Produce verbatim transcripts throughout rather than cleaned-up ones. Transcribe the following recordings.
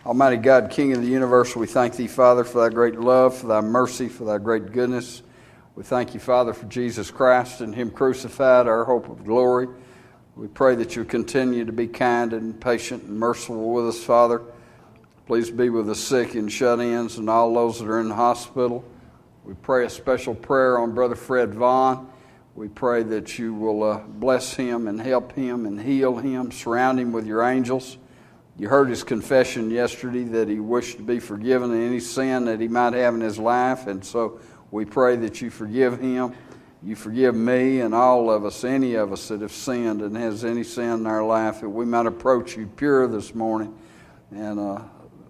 Almighty God, King of the universe, we thank Thee, Father, for Thy great love, for Thy mercy, for Thy great goodness. We thank You, Father, for Jesus Christ and Him crucified, our hope of glory. We pray that You continue to be kind and patient and merciful with us, Father. Please be with the sick and shut-ins and all those that are in the hospital. We pray a special prayer on Brother Fred Vaughn. We pray that You will uh, bless him and help him and heal him, surround him with Your angels. You heard his confession yesterday that he wished to be forgiven of any sin that he might have in his life, and so we pray that You forgive him. You forgive me and all of us, any of us that have sinned and has any sin in our life, that we might approach You pure this morning and uh,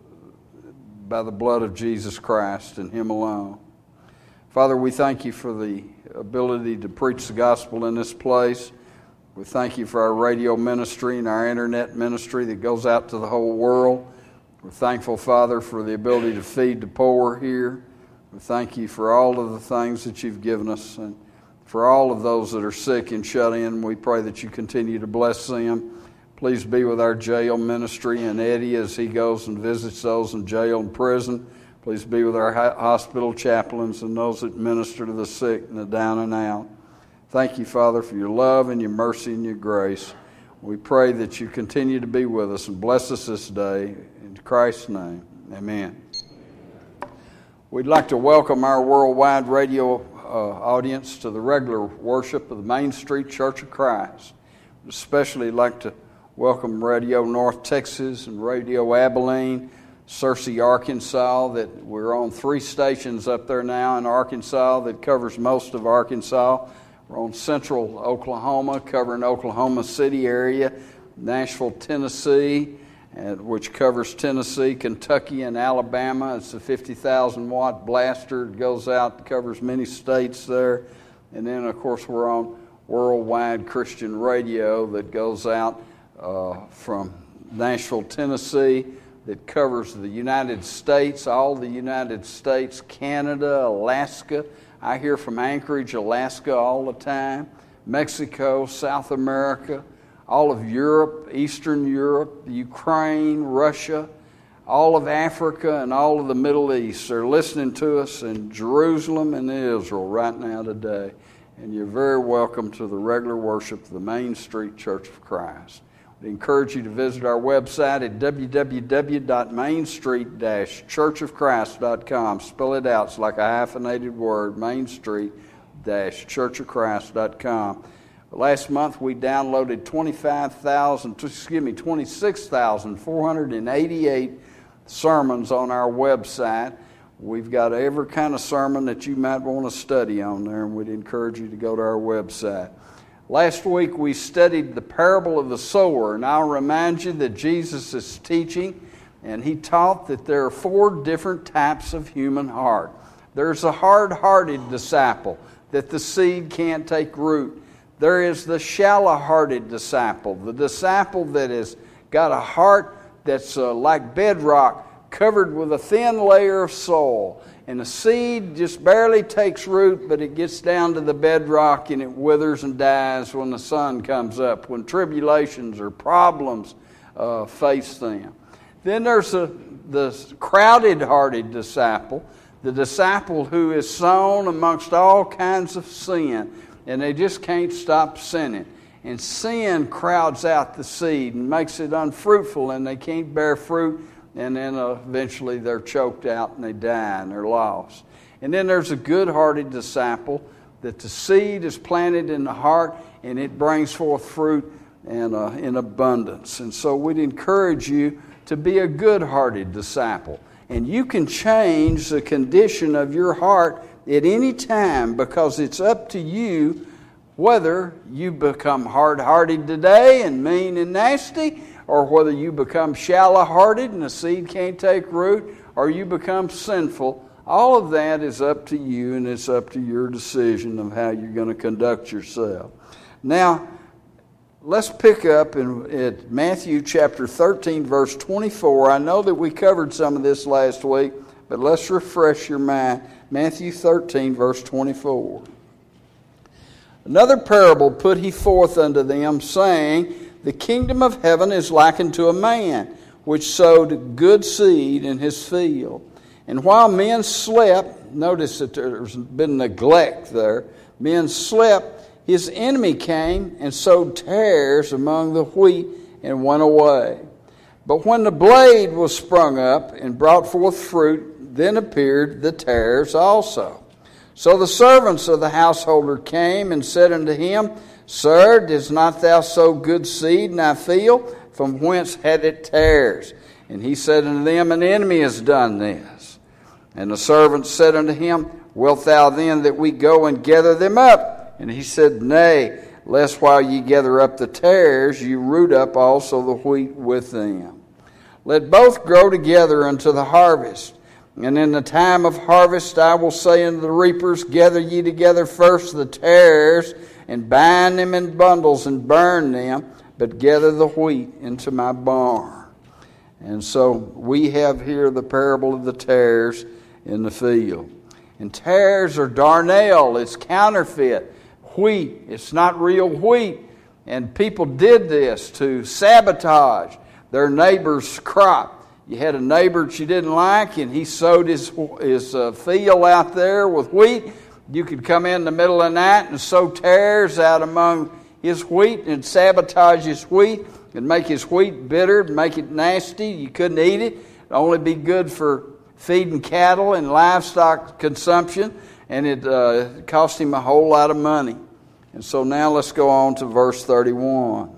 by the blood of Jesus Christ and Him alone. Father, we thank You for the ability to preach the gospel in this place. We thank You for our radio ministry and our internet ministry that goes out to the whole world. We're thankful, Father, for the ability to feed the poor here. We thank You for all of the things that You've given us, and for all of those that are sick and shut in. We pray that You continue to bless them. Please be with our jail ministry and Eddie as he goes and visits those in jail and prison. Please be with our hospital chaplains and those that minister to the sick and the down and out. Thank You, Father, for Your love and Your mercy and Your grace. We pray that You continue to be with us and bless us this day. In Christ's name, amen. We'd like to welcome our worldwide radio uh, audience to the regular worship of the Main Street Church of Christ. We'd especially like to welcome Radio North Texas and Radio Abilene, Searcy, Arkansas, that we're on three stations up there now in Arkansas that covers most of Arkansas. We're on Central Oklahoma, covering Oklahoma City area, Nashville, Tennessee, and, which covers Tennessee, Kentucky, and Alabama. It's a fifty thousand watt blaster. It goes out, covers many states there. And then, of course, we're on Worldwide Christian Radio that goes out uh, from Nashville, Tennessee, that covers the United States, all the United States, Canada, Alaska. I hear from Anchorage, Alaska all the time, Mexico, South America, all of Europe, Eastern Europe, Ukraine, Russia, all of Africa, and all of the Middle East. They're listening to us in Jerusalem and Israel right now today. And you're very welcome to the regular worship of the Main Street Church of Christ. We encourage you to visit our website at w w w dot main street dash church of christ dot com. Spell it out. It's like a hyphenated word, main street dash church of christ dot com. Last month we downloaded twenty-five thousand, excuse me, twenty-six thousand four hundred eighty-eight sermons on our website. We've got every kind of sermon that you might want to study on there, and we'd encourage you to go to our website. Last week we studied the parable of the sower, and I'll remind you that Jesus is teaching, and He taught that there are four different types of human heart. There's a hard-hearted disciple, that the seed can't take root. There is the shallow-hearted disciple, the disciple that has got a heart that's uh, like bedrock, covered with a thin layer of soil. And the seed just barely takes root, but it gets down to the bedrock and it withers and dies when the sun comes up, when tribulations or problems uh, face them. Then there's a, the crowded-hearted disciple, the disciple who is sown amongst all kinds of sin, and they just can't stop sinning. And sin crowds out the seed and makes it unfruitful, and they can't bear fruit. And then uh, eventually they're choked out and they die and they're lost. And then there's a good-hearted disciple that the seed is planted in the heart and it brings forth fruit and uh, in abundance. And so we'd encourage you to be a good-hearted disciple. And you can change the condition of your heart at any time, because it's up to you whether you become hard-hearted today and mean and nasty, or whether you become shallow-hearted and the seed can't take root, or you become sinful. All of that is up to you, and it's up to your decision of how you're going to conduct yourself. Now, let's pick up in at Matthew chapter thirteen, verse twenty-four. I know that we covered some of this last week, but let's refresh your mind. Matthew thirteen, verse twenty-four. Another parable put He forth unto them, saying, The kingdom of heaven is likened to a man, which sowed good seed in his field. And while men slept, notice that there's been neglect there, men slept, his enemy came and sowed tares among the wheat and went away. But when the blade was sprung up and brought forth fruit, then appeared the tares also. So the servants of the householder came and said unto him, Sir, didst not thou sow good seed in thy field? From whence had it tares? And he said unto them, An enemy has done this. And the servants said unto him, Wilt thou then that we go and gather them up? And he said, Nay, lest while ye gather up the tares, ye root up also the wheat with them. Let both grow together unto the harvest. And in the time of harvest I will say unto the reapers, Gather ye together first the tares, and bind them in bundles, and burn them, but gather the wheat into my barn. And so we have here the parable of the tares in the field. And tares are darnel, it's counterfeit wheat. It's not real wheat. And people did this to sabotage their neighbor's crop. You had a neighbor that you didn't like, and he sowed his, his uh, field out there with wheat. You could come in the middle of the night and sow tares out among his wheat and sabotage his wheat and make his wheat bitter, make it nasty. You couldn't eat it. It'd only be good for feeding cattle and livestock consumption, and it uh, cost him a whole lot of money. And so now let's go on to verse thirty-one.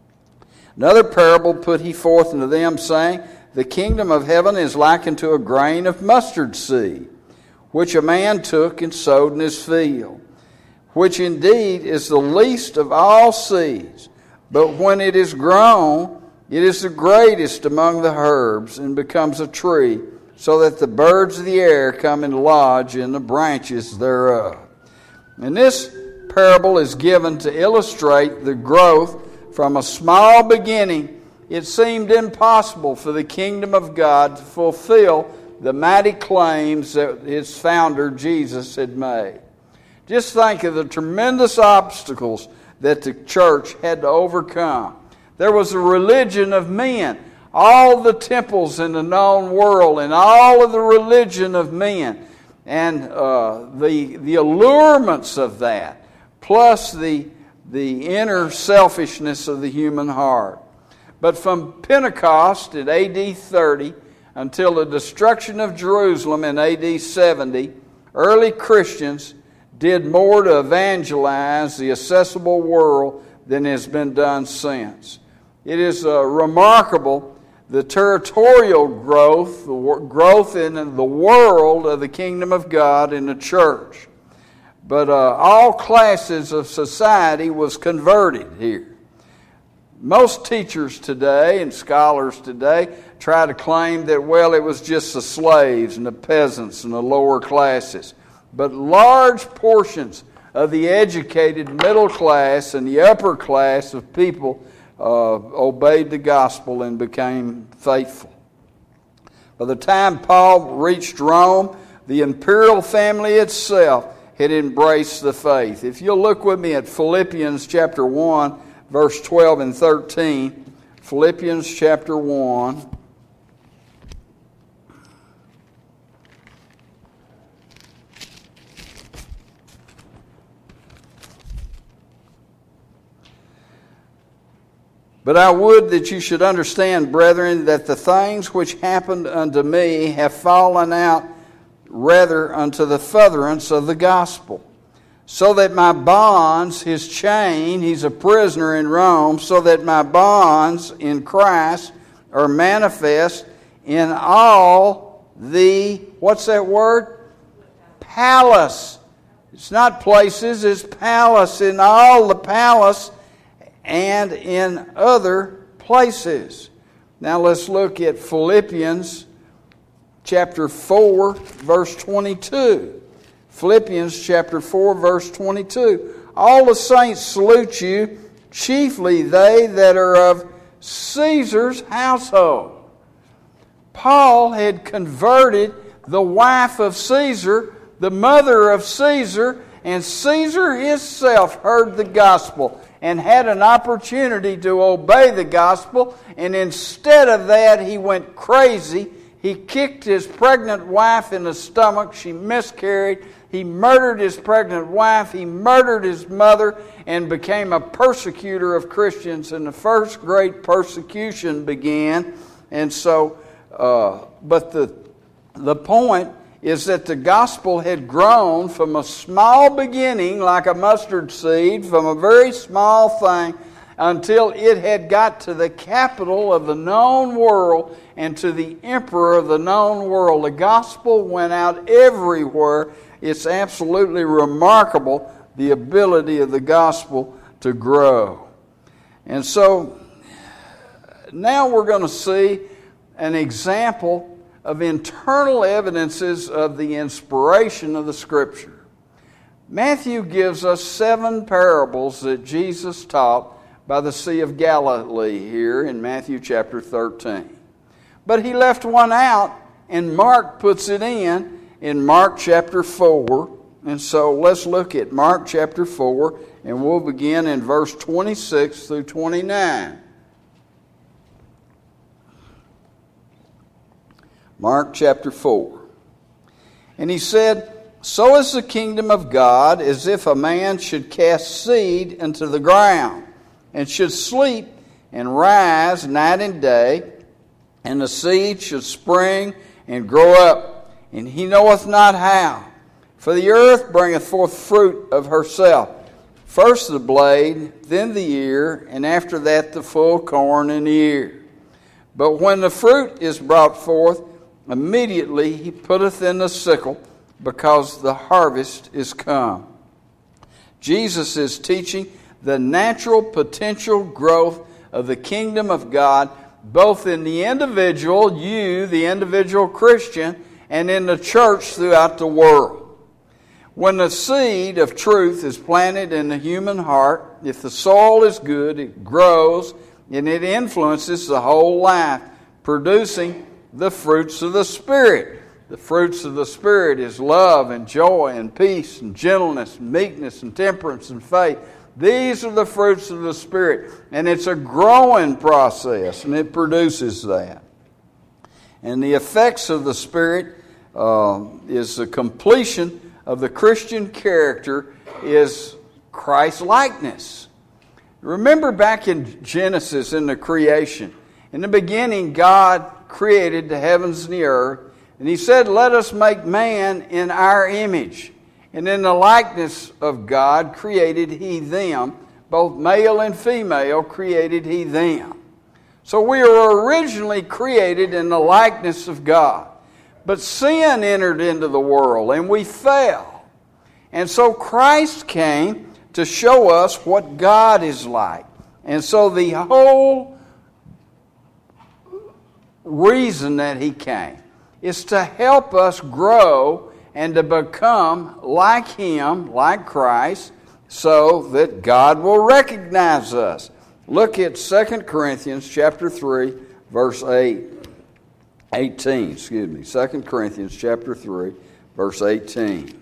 Another parable put he forth unto them, saying, The kingdom of heaven is likened to a grain of mustard seed, which a man took and sowed in his field, which indeed is the least of all seeds. But when it is grown, it is the greatest among the herbs, and becomes a tree, so that the birds of the air come and lodge in the branches thereof. And this parable is given to illustrate the growth from a small beginning. It seemed impossible for the kingdom of God to fulfill the mighty claims that its founder, Jesus, had made. Just think of the tremendous obstacles that the church had to overcome. There was a religion of men. All the temples in the known world and all of the religion of men. And uh, the, the allurements of that, plus the, the inner selfishness of the human heart. But from Pentecost in A D thirty until the destruction of Jerusalem in A D seventy, early Christians did more to evangelize the accessible world than has been done since. It is uh, remarkable the territorial growth, the growth in the world of the kingdom of God in the church. But uh, all classes of society was converted here. Most teachers today and scholars today try to claim that, well, it was just the slaves and the peasants and the lower classes. But large portions of the educated middle class and the upper class of people uh, obeyed the gospel and became faithful. By the time Paul reached Rome, the imperial family itself had embraced the faith. If you'll look with me at Philippians chapter one, verse twelve and thirteen. Philippians chapter one. But I would that you should understand, brethren, that the things which happened unto me have fallen out rather unto the furtherance of the gospel, so that my bonds, his chain, he's a prisoner in Rome, so that my bonds in Christ are manifest in all the, what's that word? Palace. It's not places, it's palace, in all the palace and in other places. Now let's look at Philippians chapter four, verse twenty-two. Philippians chapter four, verse twenty-two. All the saints salute you, chiefly they that are of Caesar's household. Paul had converted the wife of Caesar, the mother of Caesar, and Caesar himself heard the gospel and had an opportunity to obey the gospel, and instead of that, he went crazy. He kicked his pregnant wife in the stomach. She miscarried. He murdered his pregnant wife. He murdered his mother and became a persecutor of Christians. And the first great persecution began. And so, uh, but the, the point is that the gospel had grown from a small beginning, like a mustard seed, from a very small thing, until it had got to the capital of the known world and to the emperor of the known world. The gospel went out everywhere. It's absolutely remarkable, the ability of the gospel to grow. And so now we're going to see an example of internal evidences of the inspiration of the Scripture. Matthew gives us seven parables that Jesus taught by the Sea of Galilee here in Matthew chapter thirteen. But he left one out, and Mark puts it in, in Mark chapter four. And so let's look at Mark chapter four, and we'll begin in verse twenty-six through twenty-nine. Mark chapter four. And he said, "So is the kingdom of God as if a man should cast seed into the ground, and should sleep and rise night and day, and the seed should spring and grow up, and he knoweth not how. For the earth bringeth forth fruit of herself, first the blade, then the ear, and after that the full corn in the ear. But when the fruit is brought forth, immediately he putteth in the sickle, because the harvest is come." Jesus is teaching the natural potential growth of the kingdom of God, both in the individual, you, the individual Christian, and in the church throughout the world. When the seed of truth is planted in the human heart, if the soil is good, it grows and it influences the whole life, producing the fruits of the Spirit. The fruits of the Spirit is love and joy and peace and gentleness and meekness and temperance and faith. These are the fruits of the Spirit. And it's a growing process, and it produces that. And the effects of the Spirit uh, is the completion of the Christian character is Christ-likeness. Remember back in Genesis, in the creation, in the beginning God created the heavens and the earth, and He said, "Let us make man in our image. And in the likeness of God created He them, both male and female created He them." So we were originally created in the likeness of God. But sin entered into the world and we fell. And so Christ came to show us what God is like. And so the whole reason that He came is to help us grow and to become like Him, like Christ, so that God will recognize us. Look at Second Corinthians chapter three, verse eight, eighteen. Excuse me. Second Corinthians chapter three, verse eighteen.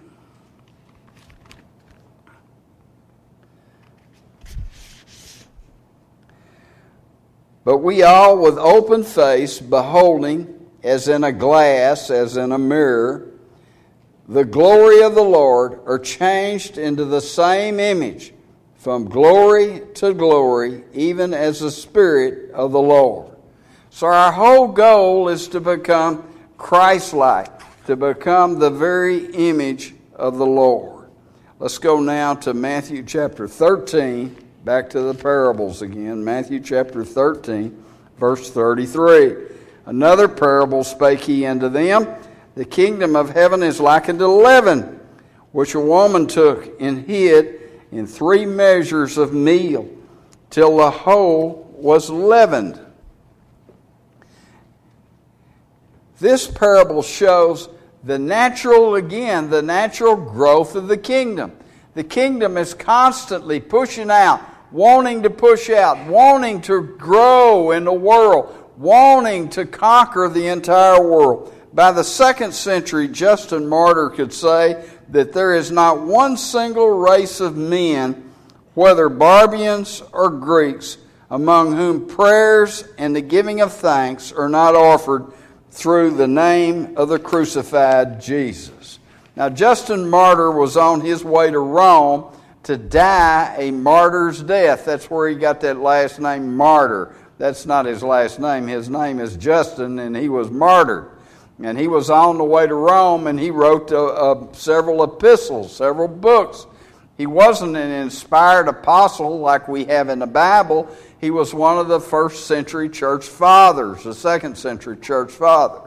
"But we all with open face, beholding, as in a glass, as in a mirror, the glory of the Lord, are changed into the same image, from glory to glory, even as the Spirit of the Lord." So our whole goal is to become Christ-like, to become the very image of the Lord. Let's go now to Matthew chapter thirteen, back to the parables again. Matthew chapter thirteen, verse thirty-three. "Another parable spake He unto them, The kingdom of heaven is like unto leaven, which a woman took and hid in three measures of meal, till the whole was leavened." This parable shows the natural, again, the natural growth of the kingdom. The kingdom is constantly pushing out, wanting to push out, wanting to grow in the world, wanting to conquer the entire world. By the second century, Justin Martyr could say that there is not one single race of men whether barbarians or Greeks, among whom prayers and the giving of thanks are not offered through the name of the crucified Jesus. Now, Justin Martyr was on his way to Rome to die a martyr's death. That's where he got that last name, Martyr. That's not his last name. His name is Justin, and he was martyred. And he was on the way to Rome, and he wrote uh, uh, several epistles, several books. He wasn't an inspired apostle like we have in the Bible. He was one of the first century church fathers, the second century church fathers.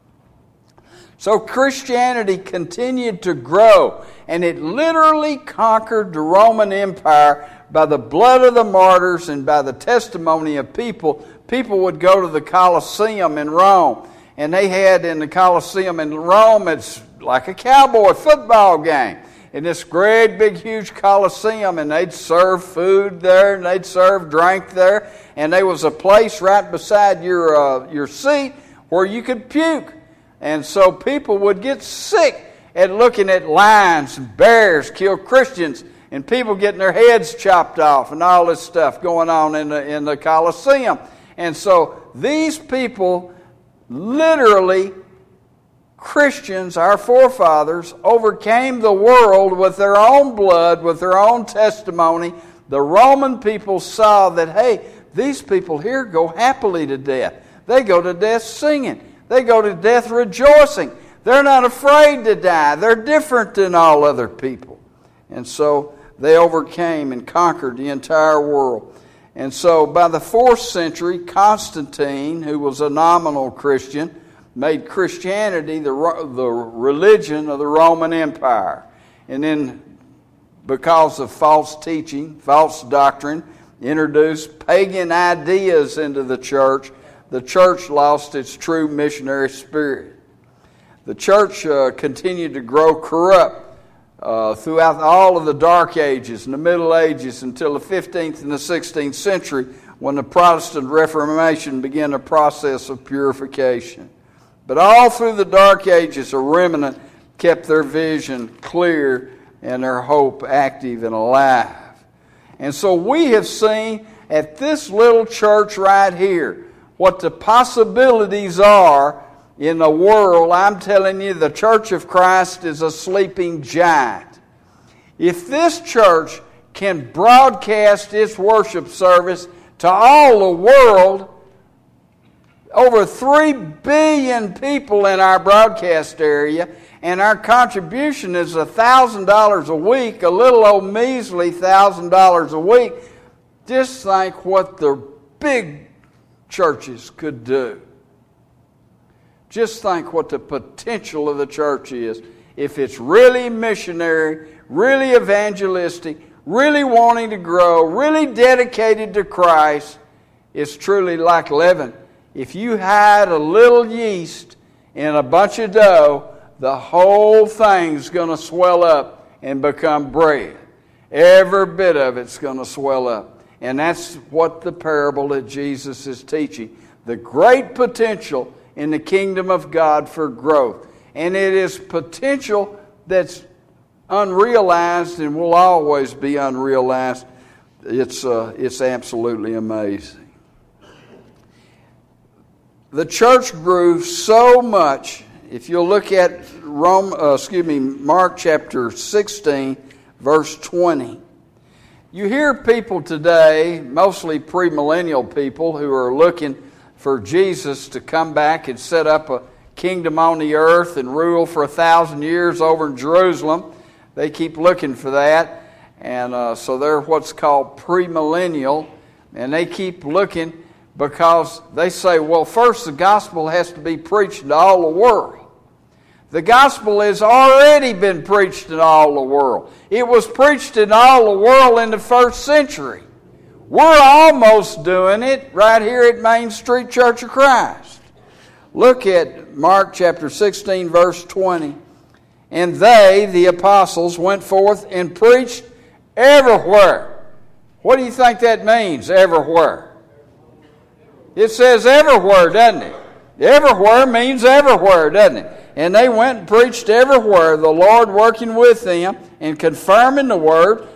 So Christianity continued to grow, and it literally conquered the Roman Empire by the blood of the martyrs and by the testimony of people. People would go to the Colosseum in Rome, and they had in the Colosseum in Rome, it's like a cowboy football game. In this great, big, huge Colosseum, and they'd serve food there, and they'd serve drink there, and there was a place right beside your uh, your seat where you could puke. And so people would get sick at looking at lions and bears kill Christians, and people getting their heads chopped off, and all this stuff going on in the in the Colosseum. And so these people, literally, Christians, our forefathers, overcame the world with their own blood, with their own testimony. The Roman people saw that, hey, these people here go happily to death. They go to death singing. They go to death rejoicing. They're not afraid to die. They're different than all other people. And so they overcame and conquered the entire world. And so by the fourth century, Constantine, who was a nominal Christian, made Christianity the, the religion of the Roman Empire. And then, because of false teaching, false doctrine, introduced pagan ideas into the church, the church lost its true missionary spirit. The church uh, continued to grow corrupt uh, throughout all of the Dark Ages and the Middle Ages until the fifteenth and the sixteenth century, when the Protestant Reformation began a process of purification. But all through the Dark Ages, a remnant kept their vision clear and their hope active and alive. And so we have seen at this little church right here what the possibilities are in the world. I'm telling you, the Church of Christ is a sleeping giant. If this church can broadcast its worship service to all the world, over three billion people in our broadcast area, and our contribution is one thousand dollars a week, a little old measly one thousand dollars a week. Just think what the big churches could do. Just think what the potential of the church is if it's really missionary, really evangelistic, really wanting to grow, really dedicated to Christ. It's truly like leaven. If you hide a little yeast in a bunch of dough, the whole thing's going to swell up and become bread. Every bit of it's going to swell up. And that's what the parable that Jesus is teaching. The great potential in the kingdom of God for growth. And it is potential that's unrealized and will always be unrealized. It's, uh, it's absolutely amazing. The church grew so much. If you'll look at Rome, uh, excuse me, Mark chapter sixteen, verse twenty. You hear people today, mostly premillennial people, who are looking for Jesus to come back and set up a kingdom on the earth and rule for a thousand years over in Jerusalem. They keep looking for that, and uh, so they're what's called premillennial, and they keep looking because they say, well, first the gospel has to be preached to all the world. The gospel has already been preached in all the world. It was preached in all the world in the first century. We're almost doing it right here at Main Street Church of Christ. Look at Mark chapter sixteen, verse twenty. And they, the apostles, went forth and preached everywhere. What do you think that means, everywhere? It says everywhere, doesn't it? Everywhere means everywhere, doesn't it? And they went and preached everywhere, the Lord working with them and confirming the word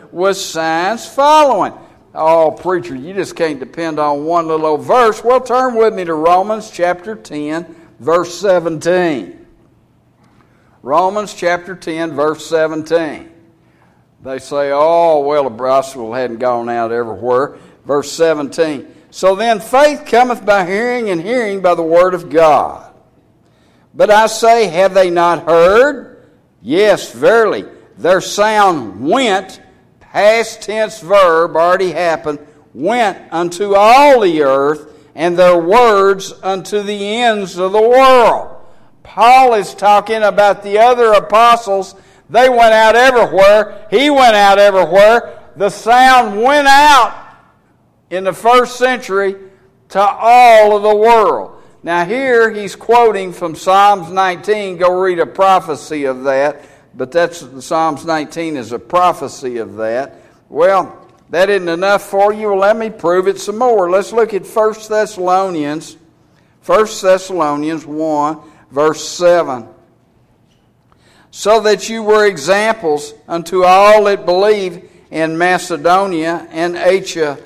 with signs following. Oh, preacher, you just can't depend on one little old verse. Well, turn with me to Romans chapter ten, verse seventeen. Romans chapter ten, verse seventeen. They say, oh, well, the gospel hadn't gone out everywhere. Verse seventeen. So then faith cometh by hearing, and hearing by the word of God. But I say, have they not heard? Yes, verily, their sound went, past tense verb, already happened, went unto all the earth, and their words unto the ends of the world. Paul is talking about the other apostles. They went out everywhere. He went out everywhere. The sound went out in the first century to all of the world. Now here he's quoting from Psalms nineteen. Go read a prophecy of that. But that's Psalms nineteen is a prophecy of that. Well, that isn't enough for you. Well, let me prove it some more. Let's look at First Thessalonians. First Thessalonians one, verse seven. So that you were examples unto all that believe in Macedonia and Achaia.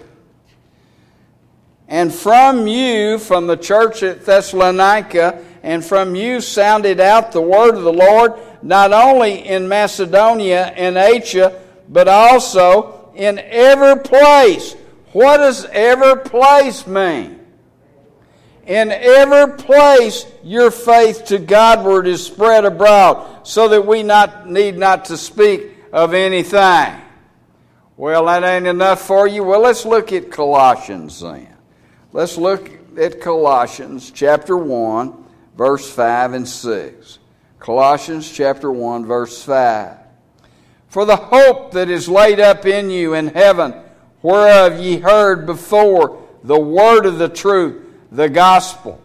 And from you, from the church at Thessalonica, and from you sounded out the word of the Lord, not only in Macedonia and Achaia, but also in every place. What does every place mean? In every place your faith to Godward is spread abroad, so that we not need not to speak of anything. Well, that ain't enough for you. Well, let's look at Colossians then. Let's look at Colossians chapter one, verse five and six. Colossians chapter one, verse five. For the hope that is laid up in you in heaven, whereof ye heard before the word of the truth, the gospel,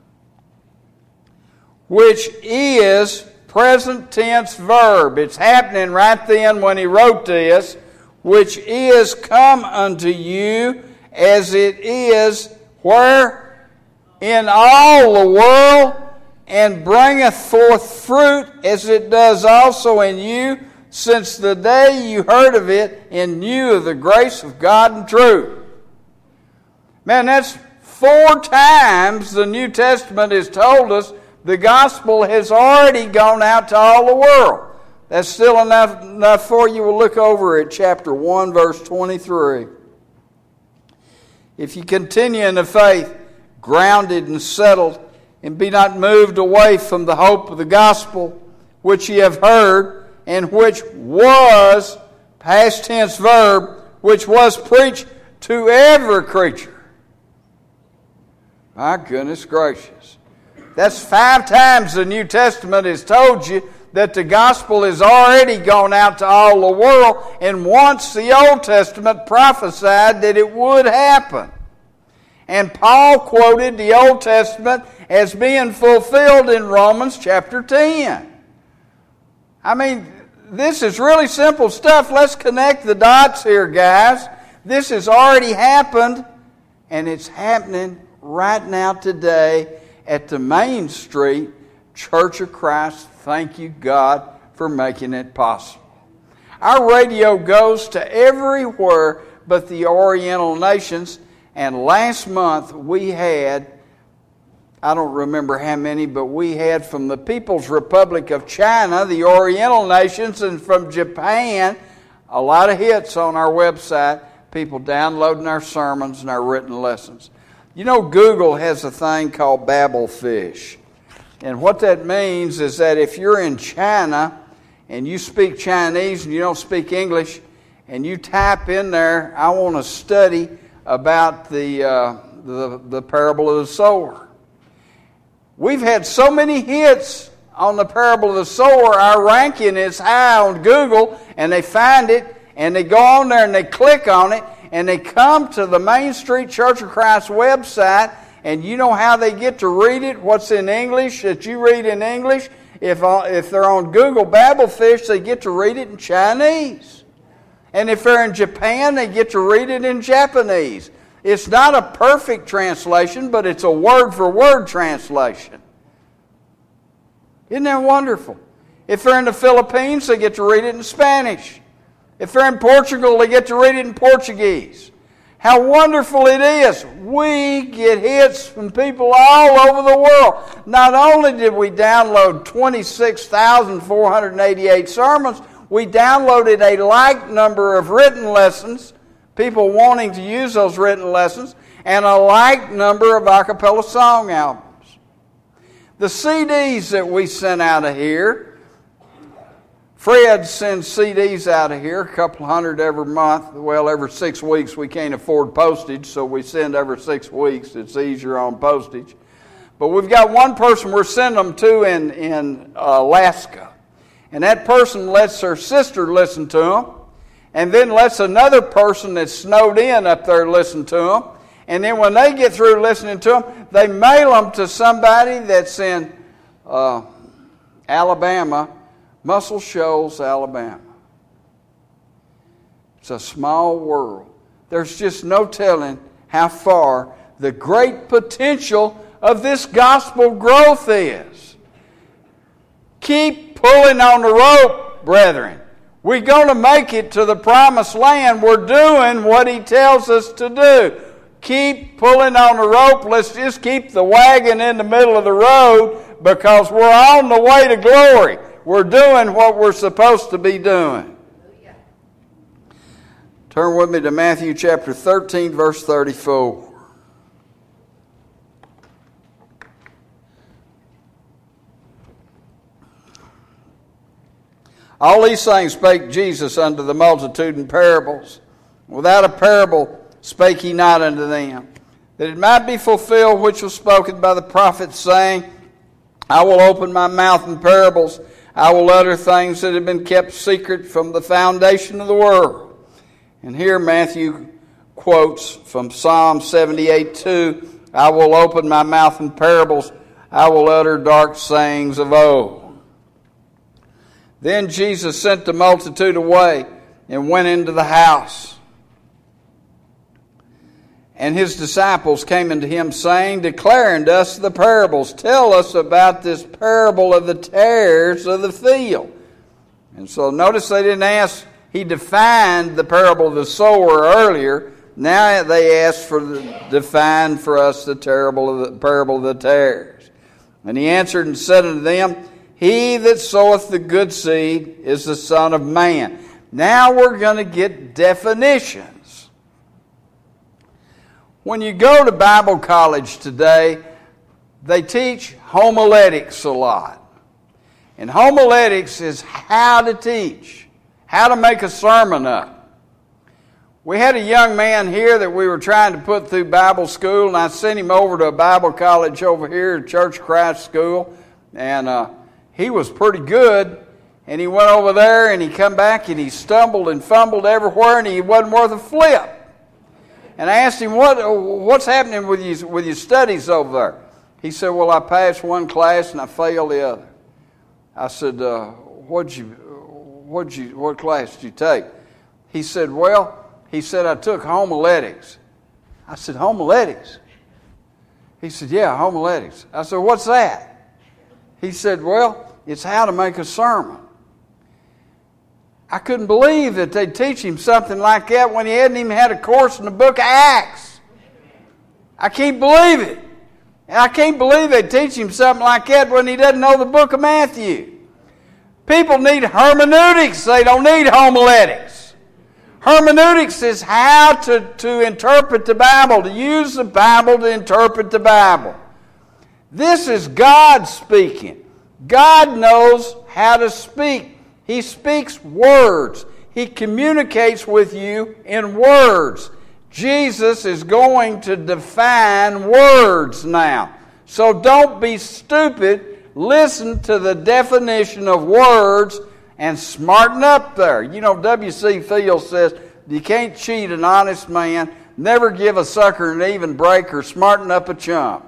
which is present tense verb. It's happening right then when he wrote this, which is come unto you as it is where? In all the world, and bringeth forth fruit as it does also in you, since the day you heard of it and knew of the grace of God and truth. Man, that's four times the New Testament has told us the gospel has already gone out to all the world. That's still enough, enough for you. We'll look over at chapter one, verse twenty-three. If you continue in the faith, grounded and settled, and be not moved away from the hope of the gospel, which ye have heard, and which was, past tense verb, which was preached to every creature. My goodness gracious. That's five times the New Testament has told you that the gospel has already gone out to all the world, and once the Old Testament prophesied that it would happen. And Paul quoted the Old Testament as being fulfilled in Romans chapter ten. I mean, this is really simple stuff. Let's connect the dots here, guys. This has already happened, and it's happening right now today at the Main Street Church of Christ. Thank you, God, for making it possible. Our radio goes to everywhere but the Oriental nations, and last month we had, I don't remember how many, but we had from the People's Republic of China, the Oriental nations, and from Japan, a lot of hits on our website, people downloading our sermons and our written lessons. You know, Google has a thing called Babelfish. And what that means is that if you're in China and you speak Chinese and you don't speak English, and you type in there, I want to study about the, uh, the, the parable of the sower. We've had so many hits on the parable of the sower, our ranking is high on Google, and they find it, and they go on there and they click on it, and they come to the Main Street Church of Christ website, and you know how they get to read it, what's in English that you read in English? If, if they're on Google Babelfish, they get to read it in Chinese. And if they're in Japan, they get to read it in Japanese. It's not a perfect translation, but it's a word-for-word translation. Isn't that wonderful? If they're in the Philippines, they get to read it in Spanish. If they're in Portugal, they get to read it in Portuguese. How wonderful it is. We get hits from people all over the world. Not only did we download twenty-six thousand four hundred eighty-eight sermons, we downloaded a like number of written lessons, people wanting to use those written lessons, and a like number of a cappella song albums. The C Ds that we sent out of here, Fred sends C Ds out of here, a couple hundred every month. Well, every six weeks we can't afford postage, so we send every six weeks. It's easier on postage. But we've got one person we're sending them to in, in uh, Alaska. And that person lets her sister listen to them, and then lets another person that's snowed in up there listen to them. And then when they get through listening to them, they mail them to somebody that's in uh, Alabama, Muscle Shoals, Alabama. It's a small world. There's just no telling how far the great potential of this gospel growth is. Keep pulling on the rope, brethren. We're going to make it to the promised land. We're doing what He tells us to do. Keep pulling on the rope. Let's just keep the wagon in the middle of the road, because we're on the way to glory. We're doing what we're supposed to be doing. Turn with me to Matthew chapter thirteen, verse thirty-four. All these things spake Jesus unto the multitude in parables. Without a parable spake He not unto them, that it might be fulfilled which was spoken by the prophet, saying, I will open my mouth in parables. I will utter things that have been kept secret from the foundation of the world. And here Matthew quotes from Psalm seventy-eight two, I will open my mouth in parables. I will utter dark sayings of old. Then Jesus sent the multitude away and went into the house. And His disciples came unto Him, saying, declare unto us the parables. Tell us about this parable of the tares of the field. And so notice they didn't ask, He defined the parable of the sower earlier. Now they asked for the, define for us the parable of the parable of the tares. And He answered and said unto them, He that soweth the good seed is the Son of Man. Now we're going to get definitions. When you go to Bible college today, they teach homiletics a lot. And homiletics is how to teach, how to make a sermon up. We had a young man here that we were trying to put through Bible school, and I sent him over to a Bible college over here, Church of Christ School, and uh, he was pretty good. And he went over there, and he come back, and he stumbled and fumbled everywhere, and he wasn't worth a flip. And I asked him, what, what's happening with you, with your studies over there? He said, well, I passed one class and I failed the other. I said, uh, what'd you, what'd you, what class did you take? He said, well, he said, I took homiletics. I said, homiletics? He said, yeah, homiletics. I said, what's that? He said, well, it's how to make a sermon. I couldn't believe that they'd teach him something like that when he hadn't even had a course in the book of Acts. I can't believe it. And I can't believe they'd teach him something like that when he doesn't know the book of Matthew. People need hermeneutics. They don't need homiletics. Hermeneutics is how to, to interpret the Bible, to use the Bible to interpret the Bible. This is God speaking. God knows how to speak. He speaks words. He communicates with you in words. Jesus is going to define words now. So don't be stupid. Listen to the definition of words and smarten up there. You know, W C Fields says, you can't cheat an honest man, never give a sucker an even break, or smarten up a chump.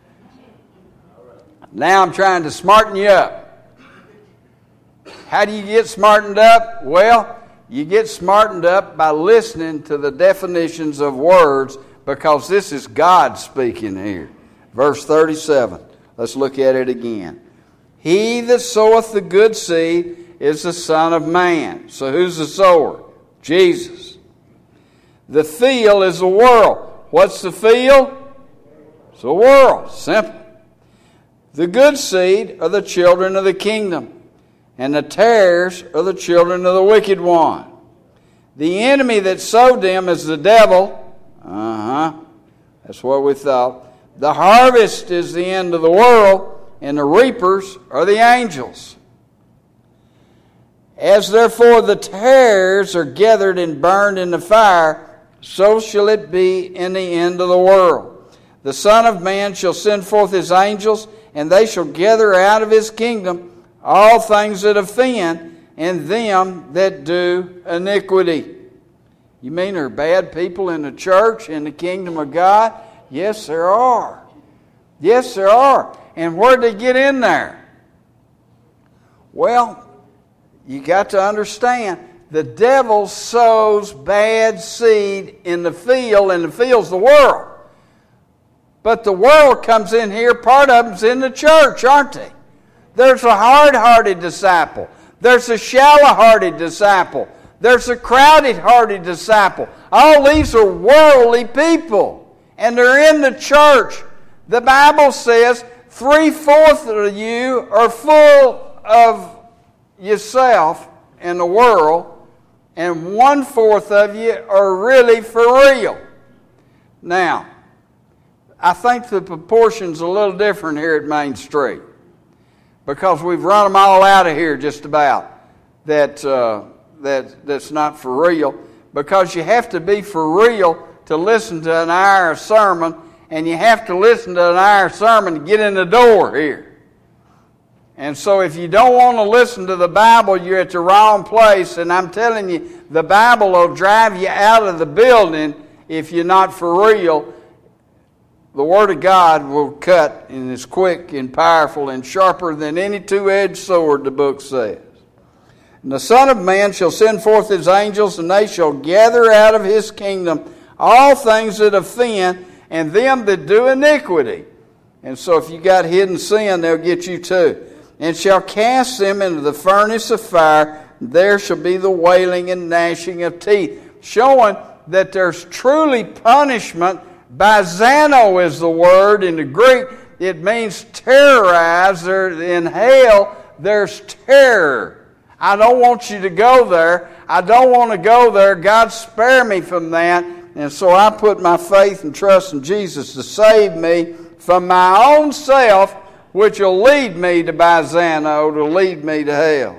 Now I'm trying to smarten you up. How do you get smartened up? Well, you get smartened up by listening to the definitions of words, because this is God speaking here. Verse thirty-seven. Let's look at it again. He that soweth the good seed is the Son of Man. So who's the sower? Jesus. The field is the world. What's the field? It's the world. Simple. The good seed are the children of the kingdom, and the tares are the children of the wicked one. The enemy that sowed them is the devil. Uh-huh. That's what we thought. The harvest is the end of the world, and the reapers are the angels. As therefore the tares are gathered and burned in the fire, so shall it be in the end of the world. The Son of Man shall send forth his angels, and they shall gather out of his kingdom all things that offend, and them that do iniquity. You mean there are bad people in the church, in the kingdom of God? Yes, there are. Yes, there are. And where'd they get in there? Well, you got to understand, the devil sows bad seed in the field, and the field's the world. But the world comes in here, part of them's in the church, aren't they? There's a hard-hearted disciple. There's a shallow-hearted disciple. There's a crowded-hearted disciple. All these are worldly people, and they're in the church. The Bible says three-fourths of you are full of yourself and the world, and one-fourth of you are really for real. Now, I think the proportion's a little different here at Main Street, because we've run them all out of here just about. That uh, that that's not for real, because you have to be for real to listen to an hour sermon, and you have to listen to an hour sermon to get in the door here. And so if you don't want to listen to the Bible, you're at the wrong place. And I'm telling you, the Bible will drive you out of the building if you're not for real. The Word of God will cut, and is quick and powerful and sharper than any two-edged sword, the book says. And the Son of Man shall send forth his angels, and they shall gather out of his kingdom all things that offend, and them that do iniquity. And so if you got hidden sin, they'll get you too. And shall cast them into the furnace of fire. There shall be the wailing and gnashing of teeth. Showing that there's truly punishment. Bazano is the word in the Greek. It means terrorize. There, in hell, there's terror. I don't want you to go there. I don't want to go there. God spare me from that. And so I put my faith and trust in Jesus to save me from my own self, which will lead me to Bazano, to lead me to hell.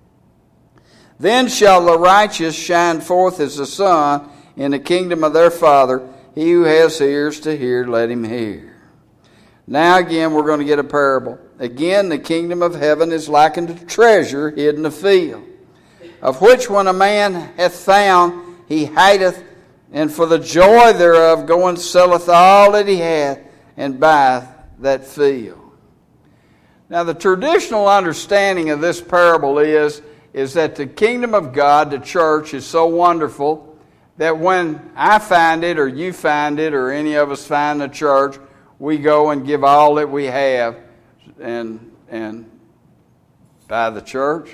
Then shall the righteous shine forth as the sun in the kingdom of their Father. He who has ears to hear, let him hear. Now again, we're going to get a parable. Again, the kingdom of heaven is likened to treasure hid in the field, of which when a man hath found, he hateth, and for the joy thereof goeth selleth all that he hath, and buyeth that field. Now the traditional understanding of this parable is, is that the kingdom of God, the church, is so wonderful that when I find it, or you find it, or any of us find the church, we go and give all that we have and and buy the church,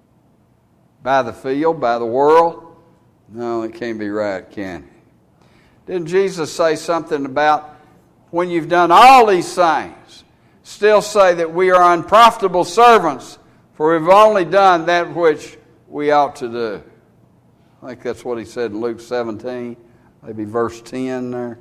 buy the field, buy the world. No, it can't be right, can it? Didn't Jesus say something about when you've done all these things, still say that we are unprofitable servants, for we've only done that which we ought to do? I think that's what he said in Luke seventeen, maybe verse ten there.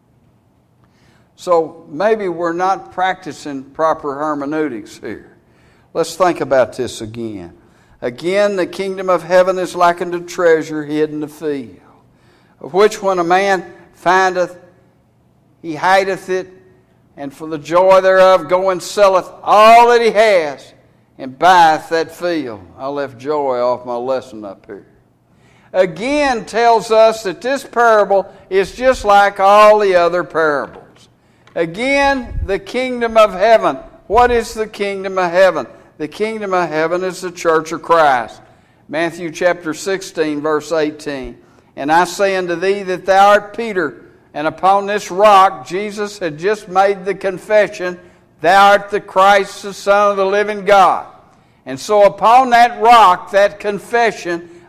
So maybe we're not practicing proper hermeneutics here. Let's think about this again. Again, the kingdom of heaven is likened to treasure hid in the field, of which when a man findeth, he hideth it, and for the joy thereof goeth and selleth all that he has, and buyeth that field. I left joy off my lesson up here. Again tells us that this parable is just like all the other parables. Again, the kingdom of heaven. What is the kingdom of heaven? The kingdom of heaven is the church of Christ. Matthew chapter sixteen, verse eighteen. And I say unto thee that thou art Peter, and upon this rock, Jesus had just made the confession, thou art the Christ, the Son of the living God. And so upon that rock, that confession,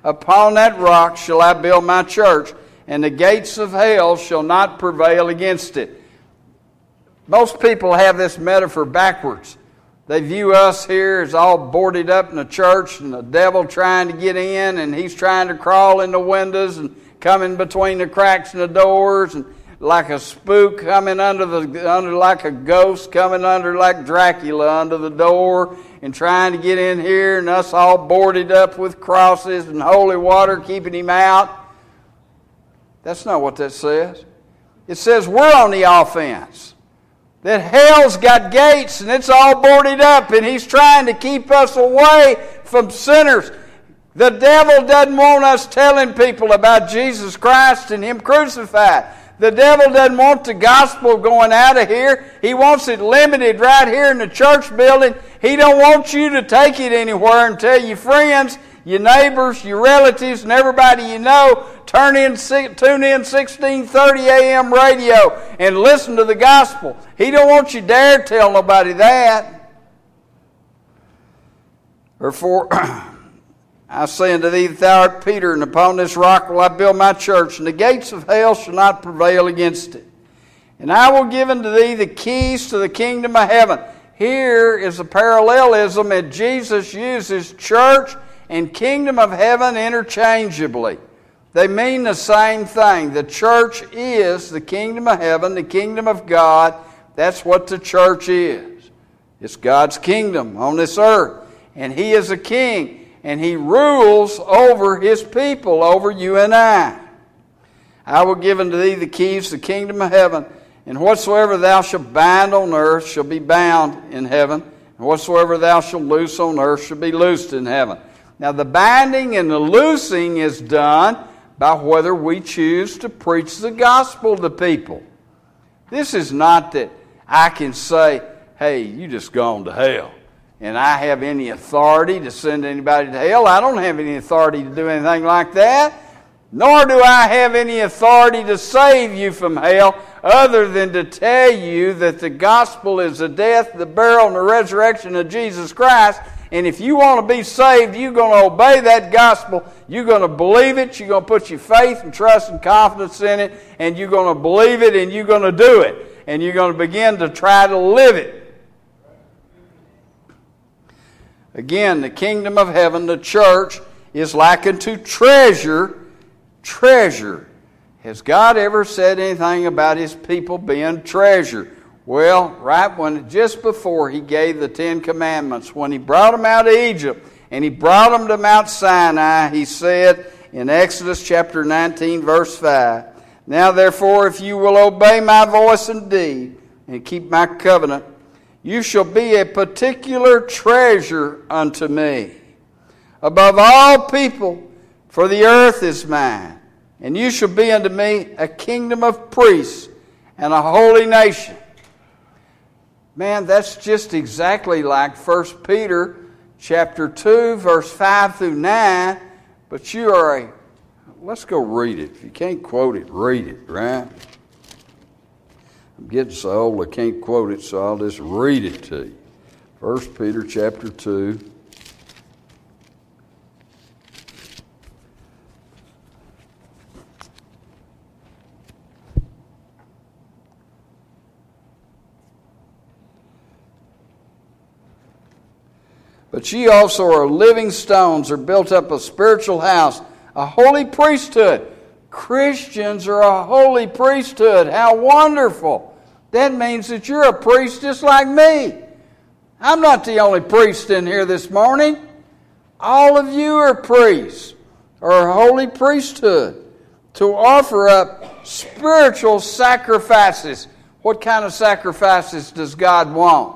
Upon that rock shall I build my church, and the gates of hell shall not prevail against it. Most people have this metaphor backwards. They view us here as all boarded up in the church and the devil trying to get in, and he's trying to crawl in the windows and come in between the cracks in the doors, and like a spook coming under the under like a ghost coming under like Dracula under the door and trying to get in here, and us all boarded up with crosses and holy water keeping him out. That's not what that says. It says we're on the offense. That hell's got gates and it's all boarded up, and he's trying to keep us away from sinners. The devil doesn't want us telling people about Jesus Christ and Him crucified. The devil doesn't want the gospel going out of here. He wants it limited right here in the church building. He don't want you to take it anywhere and tell your friends, your neighbors, your relatives, and everybody you know, turn in, tune in sixteen thirty A M radio and listen to the gospel. He don't want you to dare tell nobody that. Therefore, I say unto thee that thou art Peter, and upon this rock will I build my church, and the gates of hell shall not prevail against it. And I will give unto thee the keys to the kingdom of heaven. Here is a parallelism that Jesus uses church and kingdom of heaven interchangeably. They mean the same thing. The church is the kingdom of heaven, the kingdom of God. That's what the church is. It's God's kingdom on this earth. And He is a king, and He rules over His people, over you and I. I will give unto thee the keys to the kingdom of heaven, and whatsoever thou shalt bind on earth shall be bound in heaven, and whatsoever thou shalt loose on earth shall be loosed in heaven. Now the binding and the loosing is done by whether we choose to preach the gospel to people. This is not that I can say, hey, you just gone to hell, and I have any authority to send anybody to hell. I don't have any authority to do anything like that. Nor do I have any authority to save you from hell other than to tell you that the gospel is the death, the burial, and the resurrection of Jesus Christ. And if you want to be saved, you're going to obey that gospel. You're going to believe it. You're going to put your faith and trust and confidence in it. And you're going to believe it, and you're going to do it. And you're going to begin to try to live it. Again, the kingdom of heaven, the church, is likened to treasure. Treasure. Has God ever said anything about His people being treasure? Well, right when just before He gave the Ten Commandments, when He brought them out of Egypt and He brought them to Mount Sinai, He said in Exodus chapter nineteen, verse five, now therefore, if you will obey my voice indeed and keep my covenant, you shall be a particular treasure unto me above all people, for the earth is mine, and you shall be unto me a kingdom of priests and a holy nation. Man, that's just exactly like First Peter chapter two, verse five through nine. But you are a, let's go read it. If you can't quote it, read it, right? I'm getting so old I can't quote it, so I'll just read it to you. First Peter chapter two. But ye also are living stones, are built up a spiritual house, a holy priesthood. Christians are a holy priesthood. How wonderful. That means that you're a priest just like me. I'm not the only priest in here this morning. All of you are priests, or a holy priesthood, to offer up spiritual sacrifices. What kind of sacrifices does God want?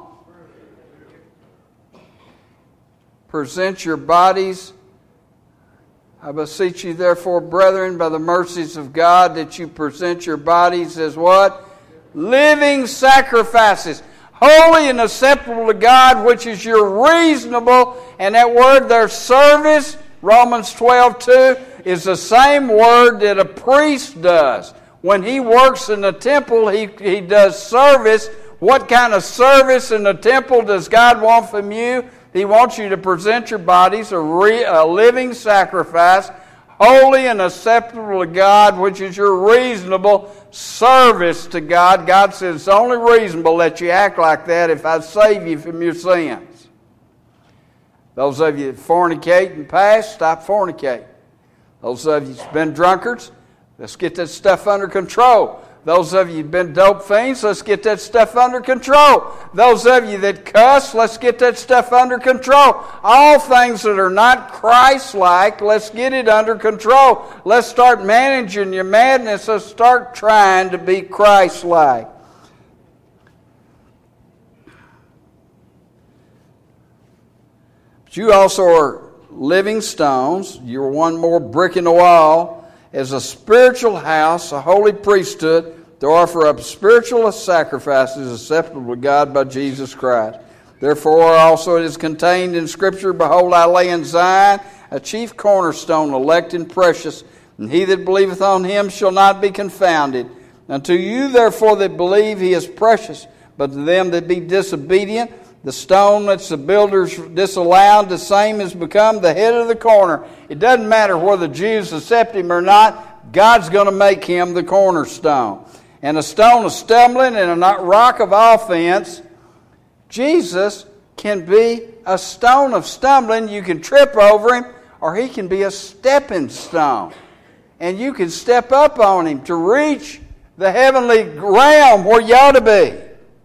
Present your bodies. I beseech you, therefore, brethren, by the mercies of God, that you present your bodies as what? Living sacrifices, holy and acceptable to God, which is your reasonable. And that word there, service, Romans twelve two, is the same word that a priest does. When he works in the temple, he, he does service. What kind of service in the temple does God want from you? He wants you to present your bodies a, re, a living sacrifice, holy and acceptable to God, which is your reasonable service to God. God says it's only reasonable that you act like that if I save you from your sins. Those of you that fornicate in the past, stop fornicating. Those of you that's been drunkards, let's get that stuff under control. Those of you that have been dope fiends, let's get that stuff under control. Those of you that cuss, let's get that stuff under control. All things that are not Christ-like, let's get it under control. Let's start managing your madness. Let's start trying to be Christ-like. But you also are living stones. You're one more brick in the wall. As a spiritual house, a holy priesthood, to offer up spiritual sacrifices acceptable to God by Jesus Christ. Therefore also it is contained in Scripture, Behold, I lay in Zion a chief cornerstone, elect and precious, and he that believeth on him shall not be confounded. Unto you therefore that believe he is precious, but to them that be disobedient, the stone that the builders disallowed, the same has become the head of the corner. It doesn't matter whether the Jews accept him or not, God's going to make him the cornerstone. And a stone of stumbling and a rock of offense, Jesus can be a stone of stumbling. You can trip over him, or he can be a stepping stone. And you can step up on him to reach the heavenly realm where you ought to be.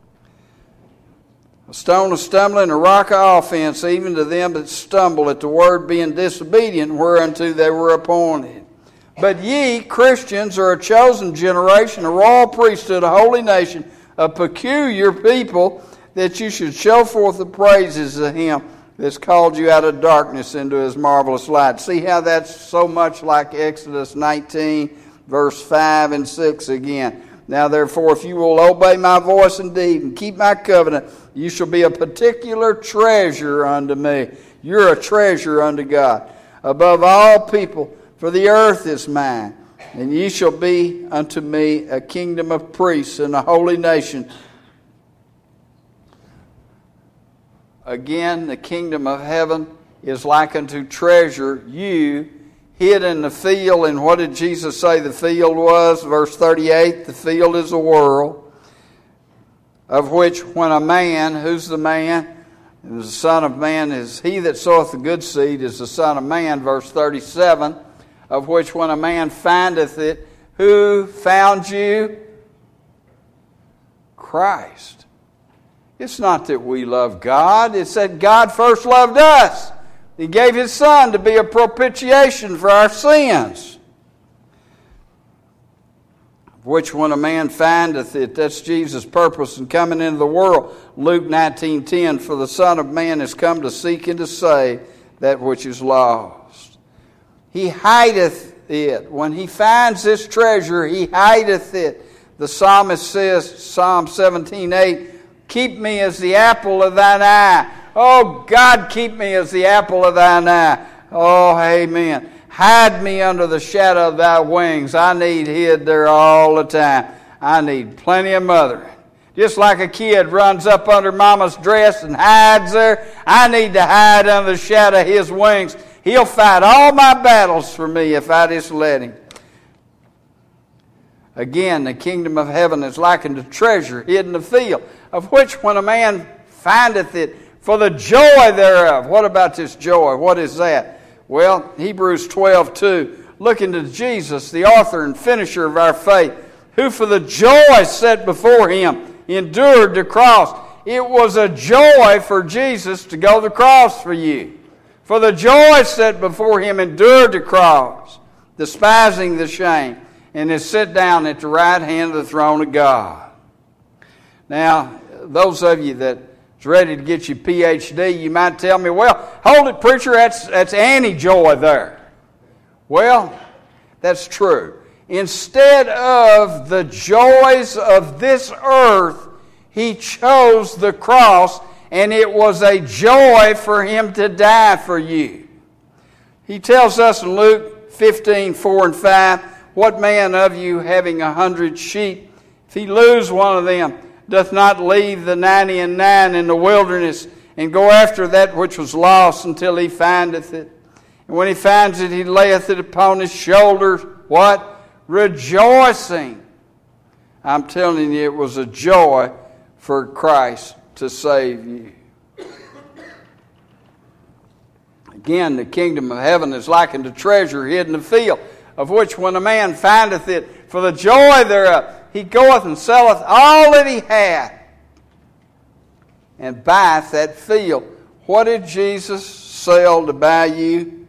A stone of stumbling, a rock of offense, even to them that stumble at the word, being disobedient, whereunto they were appointed. But ye, Christians, are a chosen generation, a royal priesthood, a holy nation, a peculiar people, that you should show forth the praises of him that's called you out of darkness into his marvelous light. See how that's so much like Exodus nineteen, verse five and six again. Now therefore, if you will obey my voice indeed and keep my covenant, you shall be a particular treasure unto me. You're a treasure unto God. Above all people, for the earth is mine, and ye shall be unto me a kingdom of priests and a holy nation. Again, the kingdom of heaven is like unto treasure you hid in the field. And what did Jesus say the field was? Verse thirty-eight, the field is the world, of which when a man, who's the man? The Son of Man is he that soweth the good seed is the Son of Man. Verse thirty-seven, of which when a man findeth it, who found you? Christ. It's not that we love God. It's that God first loved us. He gave his Son to be a propitiation for our sins. Which when a man findeth it, that's Jesus' purpose in coming into the world. Luke nineteen ten, for the Son of Man is come to seek and to save that which is lost. He hideth it. When he finds this treasure, he hideth it. The psalmist says, Psalm seventeen eight, keep me as the apple of thine eye. Oh, God, keep me as the apple of thine eye. Oh, amen. Hide me under the shadow of thy wings. I need hid there all the time. I need plenty of mothering. Just like a kid runs up under mama's dress and hides there, I need to hide under the shadow of his wings. He'll fight all my battles for me if I just let him. Again, the kingdom of heaven is likened to treasure hid in the field, of which when a man findeth it, for the joy thereof. What about this joy? What is that? Well, Hebrews twelve two, looking to Jesus, the author and finisher of our faith, who for the joy set before him endured the cross. It was a joy for Jesus to go to the cross for you. For the joy set before him endured the cross, despising the shame, and is set down at the right hand of the throne of God. Now, those of you that is ready to get your P H D, you might tell me, well, hold it, preacher, that's, that's anti-joy there. Well, that's true. Instead of the joys of this earth, he chose the cross, and it was a joy for him to die for you. He tells us in Luke fifteen four and five, what man of you having a hundred sheep, if he lose one of them, doth not leave the ninety and nine in the wilderness, and go after that which was lost until he findeth it. And when he finds it, he layeth it upon his shoulders. What? Rejoicing. I'm telling you, it was a joy for Christ to save you. Again, the kingdom of heaven is likened to treasure hid in the field, of which when a man findeth it, for the joy thereof, he goeth and selleth all that he hath, and buyeth that field. What did Jesus sell to buy you?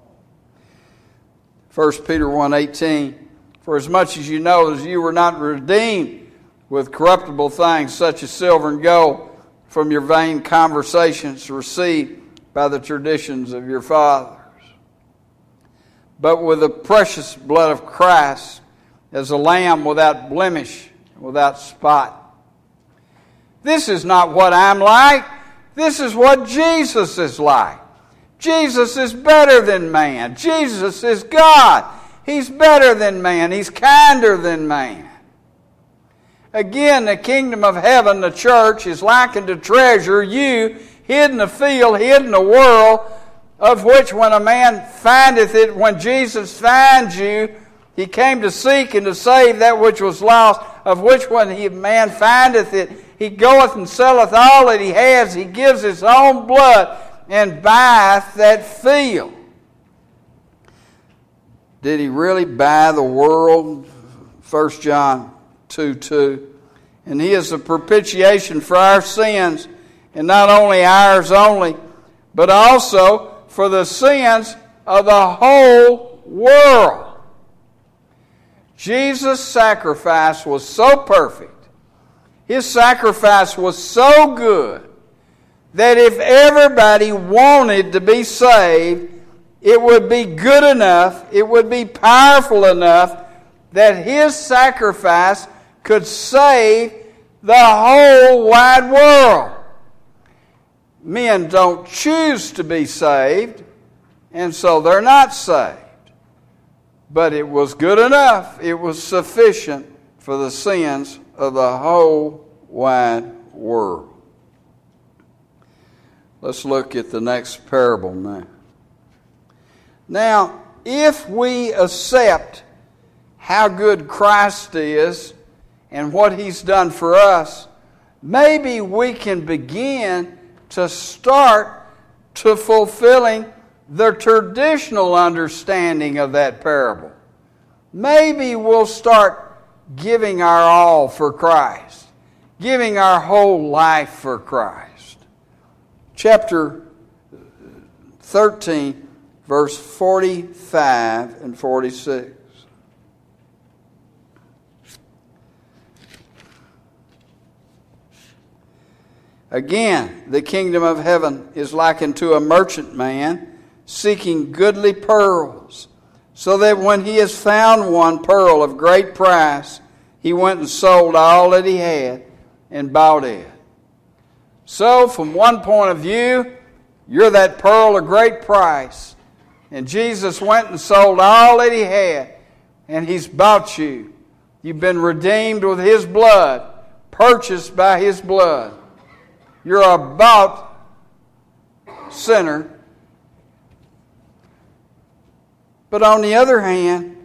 First Peter one eighteen, for as much as you know as you were not redeemed with corruptible things such as silver and gold from your vain conversations received by the traditions of your fathers, but with the precious blood of Christ as a lamb without blemish, without spot. This is not what I'm like. This is what Jesus is like. Jesus is better than man. Jesus is God. He's better than man. He's kinder than man. Again, the kingdom of heaven, the church, is likened to treasure, you, hid in the field, hid in the world, of which when a man findeth it, when Jesus finds you, he came to seek and to save that which was lost, of which when a man findeth it, he goeth and selleth all that he has, he gives his own blood, and buyeth that field. Did he really buy the world? First John two two. And he is a propitiation for our sins, and not only ours only, but also for the sins of the whole world. Jesus' sacrifice was so perfect, his sacrifice was so good, that if everybody wanted to be saved, it would be good enough, it would be powerful enough, that his sacrifice could save the whole wide world. Men don't choose to be saved, and so they're not saved. But it was good enough. It was sufficient for the sins of the whole wide world. Let's look at the next parable now. Now, if we accept how good Christ is and what He's done for us, maybe we can begin to start to fulfilling the traditional understanding of that parable. Maybe we'll start giving our all for Christ, giving our whole life for Christ. Chapter thirteen, verse forty-five and forty-six. Again, the kingdom of heaven is likened to a merchant man seeking goodly pearls, so that when he has found one pearl of great price, he went and sold all that he had and bought it. So, from one point of view, you're that pearl of great price, and Jesus went and sold all that he had, and He's bought you. You've been redeemed with His blood, purchased by His blood. You're a bought sinner. But on the other hand,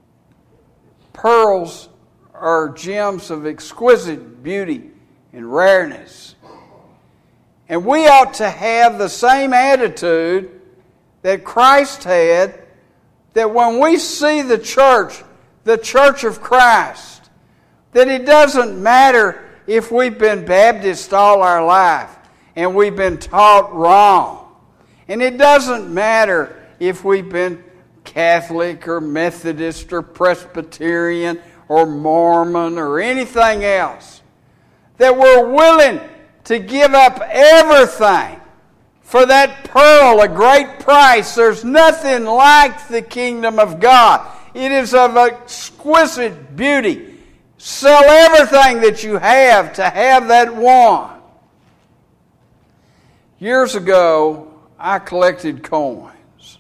pearls are gems of exquisite beauty and rareness. And we ought to have the same attitude that Christ had, that when we see the church, the church of Christ, that it doesn't matter if we've been Baptist all our life and we've been taught wrong. And it doesn't matter if we've been Catholic or Methodist or Presbyterian or Mormon or anything else. That we're willing to give up everything for that pearl, a great price. There's nothing like the kingdom of God. It is of exquisite beauty. Sell everything that you have to have that one. Years ago, I collected coins.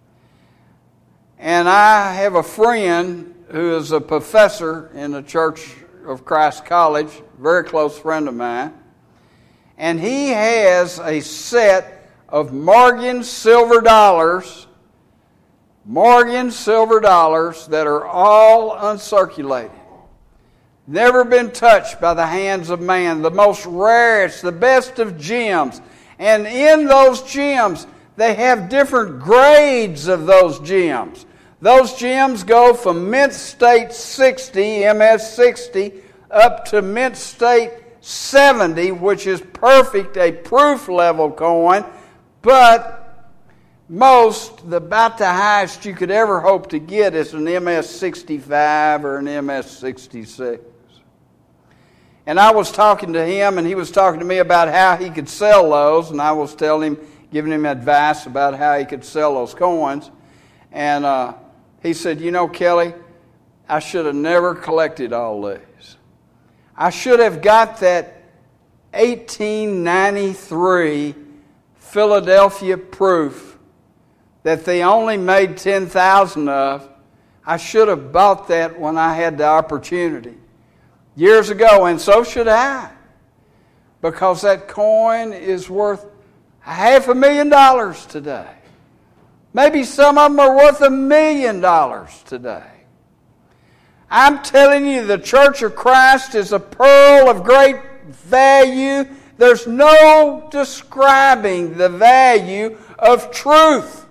And I have a friend who is a professor in the Church of Christ College, a very close friend of mine. and he has a set of Morgan silver dollars, Morgan silver dollars that are all uncirculated. Never been touched by the hands of man. The most rarest, the best of gems. And in those gems, they have different grades of those gems. Those gems go from mint state sixty, M S sixty, up to mint state seventy, which is perfect, a proof level coin. But most, the, about the highest you could ever hope to get is an M S sixty-five or an M S sixty-six. And I was talking to him, and he was talking to me about how he could sell those, and I was telling him, giving him advice about how he could sell those coins. And uh, he said, you know, Kelly, I should have never collected all these. I should have got that eighteen ninety-three Philadelphia proof that they only made ten thousand of. I should have bought that when I had the opportunity years ago, and so should I, because that coin is worth half a million dollars today. Maybe some of them are worth a million dollars today. I'm telling you, the Church of Christ is a pearl of great value. There's no describing the value of truth.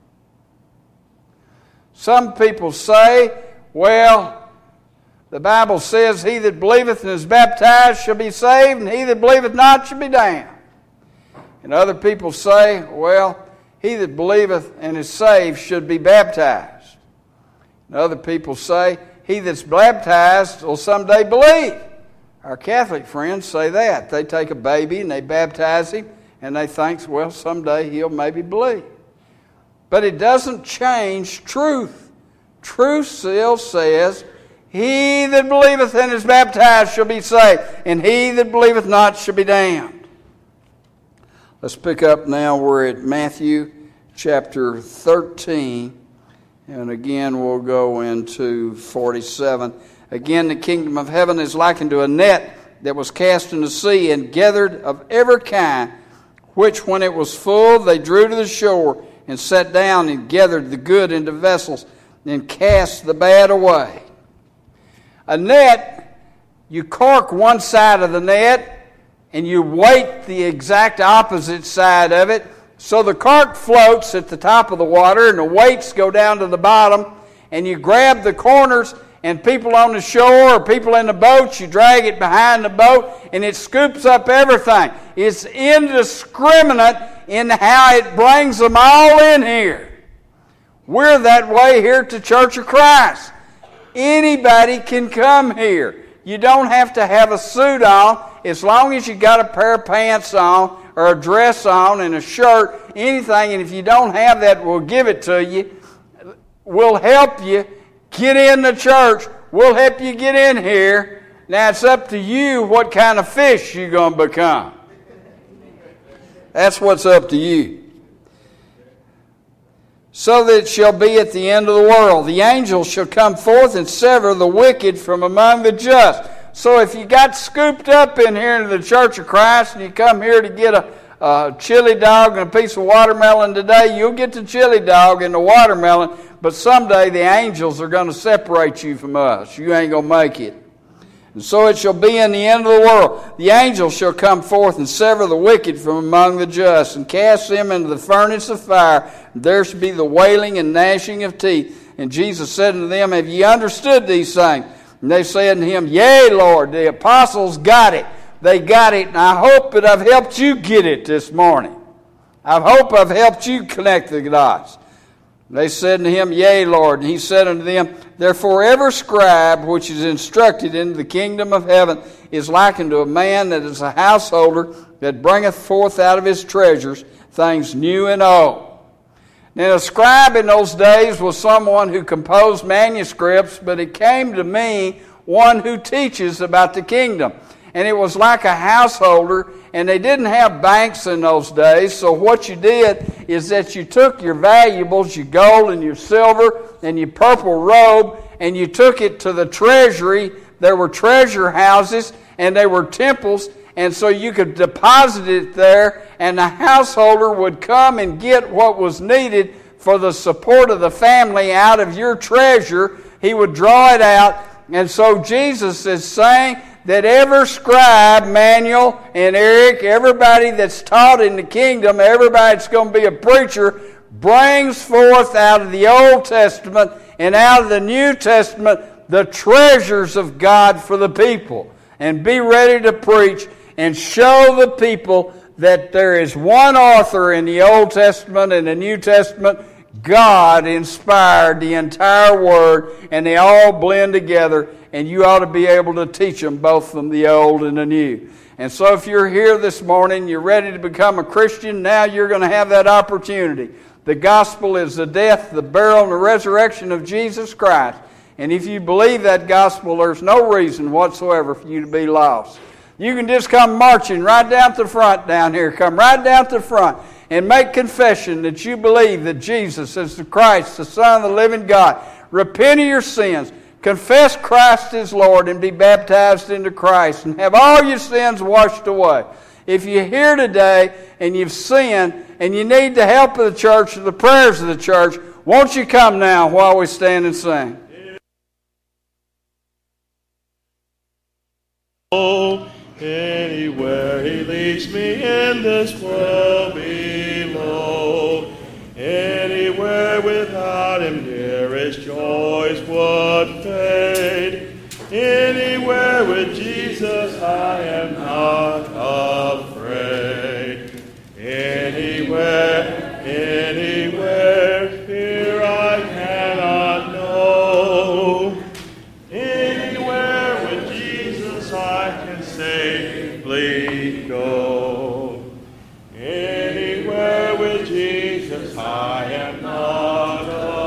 Some people say, well, the Bible says, he that believeth and is baptized shall be saved, and he that believeth not shall be damned. And other people say, well, he that believeth and is saved should be baptized. And other people say, he that's baptized will someday believe. Our Catholic friends say that. They take a baby and they baptize him, and they think, well, someday he'll maybe believe. But it doesn't change truth. Truth still says, he that believeth and is baptized shall be saved, and he that believeth not shall be damned. Let's pick up now. We're at Matthew chapter thirteen, and again we'll go into forty-seven. Again, the kingdom of heaven is likened to a net that was cast in the sea and gathered of every kind, which when it was full they drew to the shore and sat down and gathered the good into vessels and cast the bad away. A net, you cork one side of the net and you weight the exact opposite side of it, so the cork floats at the top of the water and the weights go down to the bottom, and you grab the corners, and people on the shore or people in the boats, you drag it behind the boat and it scoops up everything. It's indiscriminate in how it brings them all in here. We're that way here at the Church of Christ. Anybody can come here. You don't have to have a suit on. As long as you got a pair of pants on or a dress on and a shirt, anything, and if you don't have that, we'll give it to you. We'll help you get in the church. We'll help you get in here. Now it's up to you what kind of fish you're going to become. That's what's up to you. So that it shall be at the end of the world. The angels shall come forth and sever the wicked from among the just. So if you got scooped up in here into the Church of Christ and you come here to get a, a chili dog and a piece of watermelon today, you'll get the chili dog and the watermelon, but someday the angels are going to separate you from us. You ain't going to make it. And so it shall be in the end of the world. The angels shall come forth and sever the wicked from among the just and cast them into the furnace of fire. There shall be the wailing and gnashing of teeth. And Jesus said unto them, have ye understood these things? And they said unto him, yea, Lord. The apostles got it. They got it. And I hope that I've helped you get it this morning. I hope I've helped you connect the dots. They said unto him, yea, Lord. And he said unto them, therefore every scribe which is instructed into the kingdom of heaven is likened to a man that is a householder that bringeth forth out of his treasures things new and old. Now a scribe in those days was someone who composed manuscripts, but it came to me one who teaches about the kingdom. And it was like a householder, and they didn't have banks in those days, so what you did is that you took your valuables, your gold and your silver and your purple robe, and you took it to the treasury. There were treasure houses, and there were temples, and so you could deposit it there, and the householder would come and get what was needed for the support of the family out of your treasure. He would draw it out. And so Jesus is saying that every scribe, Manuel and Eric, everybody that's taught in the kingdom, everybody that's going to be a preacher, brings forth out of the Old Testament and out of the New Testament the treasures of God for the people. And be ready to preach and show the people that there is one author in the Old Testament and the New Testament. God inspired the entire Word, and they all blend together, and you ought to be able to teach them both from the Old and the New. And so if you're here this morning, you're ready to become a Christian, now you're going to have that opportunity. The gospel is the death, the burial, and the resurrection of Jesus Christ. And if you believe that gospel, there's no reason whatsoever for you to be lost. You can just come marching right down to the front down here. Come right down to the front and make confession that you believe that Jesus is the Christ, the Son of the living God. Repent of your sins. Confess Christ as Lord and be baptized into Christ and have all your sins washed away. If you're here today and you've sinned and you need the help of the church or the prayers of the church, won't you come now while we stand and sing? Oh, anywhere He leads me in this world below, anywhere without Him dearest joys would fade. Anywhere with Jesus I am not afraid. Anywhere, anywhere, here I cannot know. Anywhere with Jesus I can safely go. Anywhere with Jesus I am not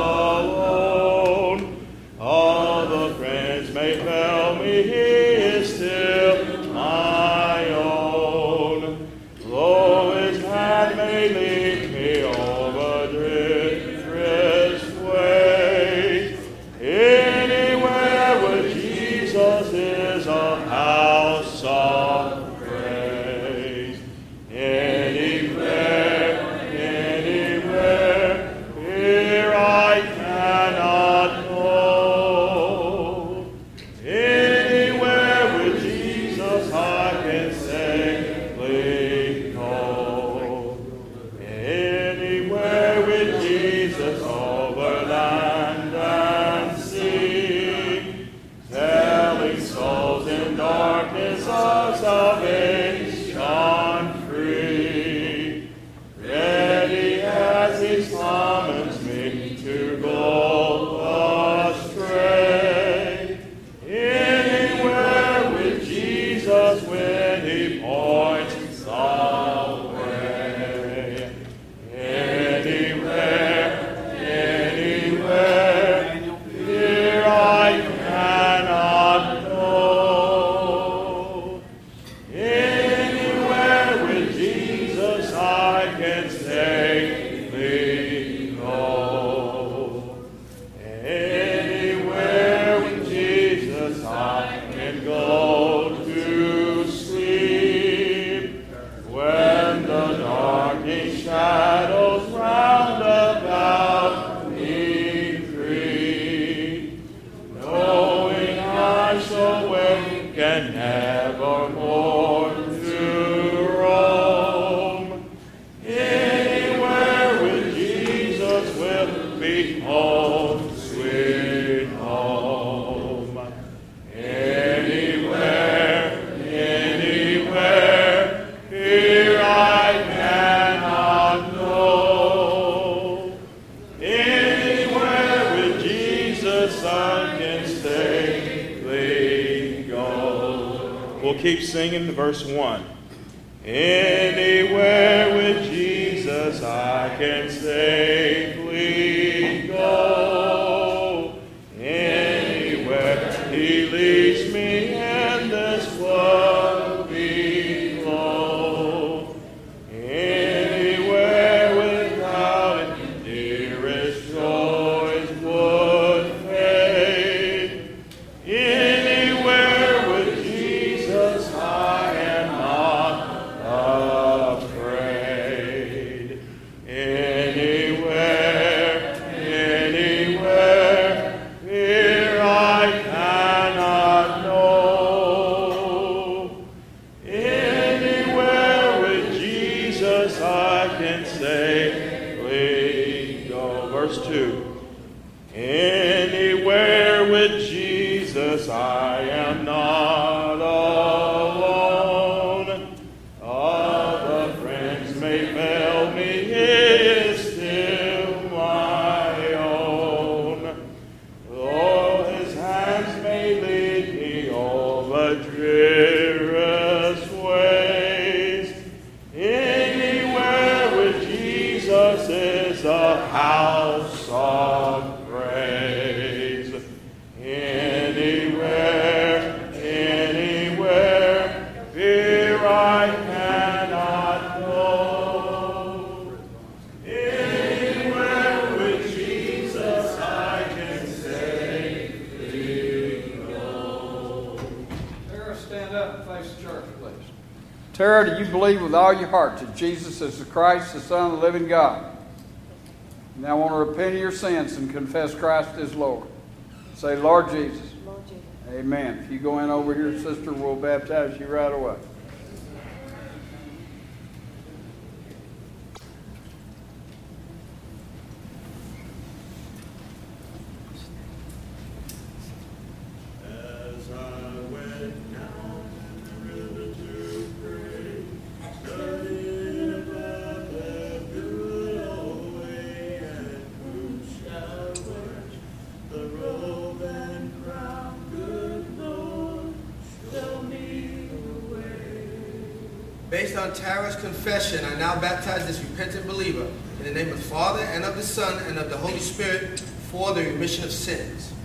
alone. All the friends may fail me, He is still my own. Though His hand may lead me over drift ways, anywhere with Jesus is a house of praise. Anywhere, anywhere, here I cannot go. Anywhere with Jesus I can safely go. Anywhere with Jesus over land and sea, telling souls in darkness of salvation free. Ready as He summons me to go astray. Anywhere with Jesus when He points the way. Anywhere, anywhere, here I cannot go. Anywhere with Jesus I can safely go. Anywhere with Jesus I can go to sleep. When the darkening shadows round about me creep, knowing I shall wake and nevermore to roam. Anywhere with Jesus will be home, sweet home. Anywhere, anywhere, here I cannot go. Anywhere with Jesus I can safely go. We'll keep singing to verse one. Anywhere with Jesus I can safely go. Anywhere He leads me in this world below. Anywhere without it, dearest joys would fade. Anywhere with Jesus I am not verse two. Anywhere with Jesus I am not alone. Other friends may fail me, He is still my own. Though His hands may lead me over dreariest ways, anywhere with Jesus is a house of praise. Anywhere, anywhere, fear I cannot go. Anywhere with Jesus I can safely go. Tara, stand up and face the church, please. Tara, do you believe with all your heart that Jesus is the Christ, the Son of the living God? Now I want to repent of your sins and confess Christ as Lord. Say, Lord Jesus. Lord Jesus. Amen. If you go in over here, sister, we'll baptize you right away. As I went down the river to pray, studying about the good old way, and who shall wear the robe and crown, good Lord, show me the way. Based on Tara's confession, I now baptize this repentant believer in the name of the Father, and of the Son, and of the Holy Spirit, for the remission of sins.